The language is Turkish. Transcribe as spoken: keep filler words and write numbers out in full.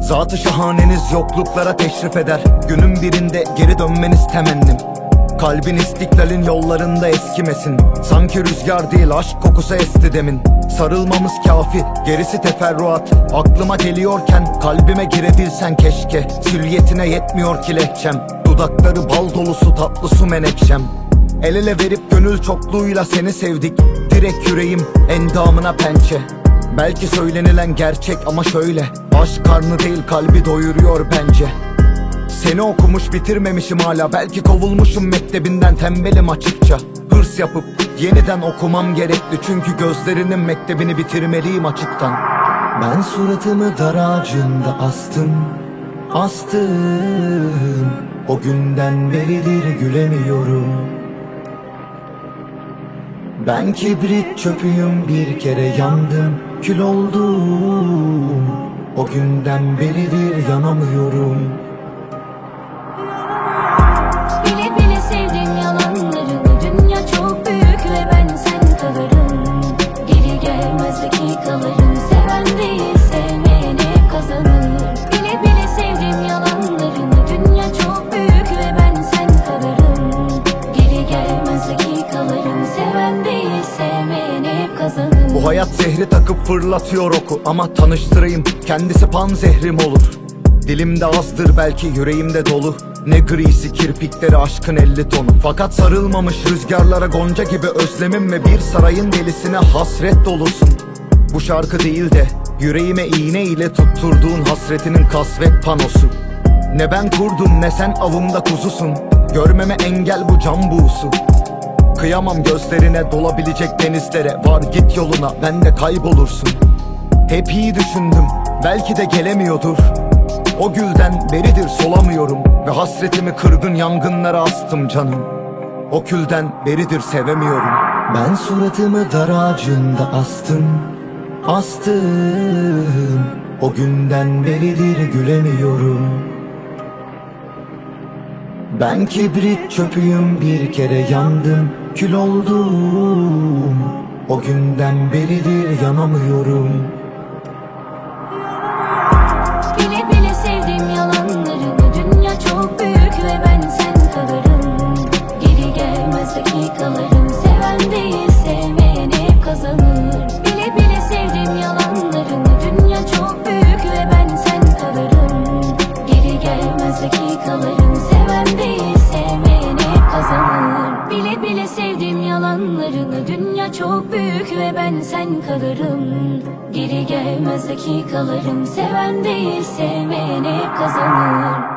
Zat-ı şahaneniz yokluklara teşrif eder. Günün birinde geri dönmeniz temennim. Kalbin istiklalin yollarında eskimesin. Sanki rüzgar değil aşk kokusu esti demin. Sarılmamız kafi, gerisi teferruat. Aklıma geliyorken kalbime girebilsen keşke. Silüetine yetmiyor ki lehçem. Dudakları bal dolusu tatlı su menekşem. El ele verip gönül çokluğuyla seni sevdik. Direkt yüreğim endamına pençe. Belki söylenilen gerçek ama şöyle: aşk karnı değil kalbi doyuruyor bence. Seni okumuş bitirmemişim hala. Belki kovulmuşum mektebinden, tembelim açıkça. Hırs yapıp yeniden okumam gerekli. Çünkü gözlerinin mektebini bitirmeliyim açıktan. Ben suratımı dar ağacında astım, astım. O günden beridir gülemiyorum. Ben kibrit çöpüyüm, bir kere yandım, kül oldum. O günden beridir yanamıyorum. Bile bile sevdim yalanlarını. Dünya çok büyük ve ben sen kalırım. Geri gelmez dakikalarım. Seven değil sevmeyen hep kazanır. Bile bile sevdim yalanlarını. Dünya çok büyük ve ben sen kalırım. Geri gelmez dakikalarım. Seven değil sevmeyen hep kazanır. Bu hayat zehri takıp fırlatıyor oku. Ama tanıştırayım, kendisi pan zehrim olur. Dilimde azdır belki, yüreğimde dolu. Ne grisi kirpikleri aşkın elli tonu. Fakat sarılmamış rüzgarlara gonca gibi özlemim ve bir sarayın delisine hasret dolusun. Bu şarkı değil de yüreğime iğne ile tutturduğun hasretinin kasvet panosu. Ne ben kurdum ne sen avımda kuzusun. Görmeme engel bu can buğusu. Kıyamam gözlerine dolabilecek denizlere. Var git yoluna, ben de kaybolursun. Hep iyi düşündüm, belki de gelemiyordur. O gülden beridir solamıyorum. Ve hasretimi kırgın yangınlara astım canım. O külden beridir sevemiyorum. Ben suratımı dar ağacında astım, astım. O günden beridir gülemiyorum. Ben kibrit çöpüyüm, bir kere yandım, kül oldum. O günden beridir yanamıyorum. Bile bile sevdim yalanlarını. Dünya çok büyük ve ben sen kalırım. Geri gelmez dakikalarım. Seven değil sevmeyen hep kazanır. Bile bile sevdim yalanlarını. Dünya çok büyük ve ben sen kalırım. Geri gelmez dakikalarım. Seven değil sevmeyen hep kazanır. Bile bile sevdim yalanlarını. Dünya çok büyük ve ben sen kalırım. Geri gelmez dakikalarım. Seven değil sevmeyen hep kazanır.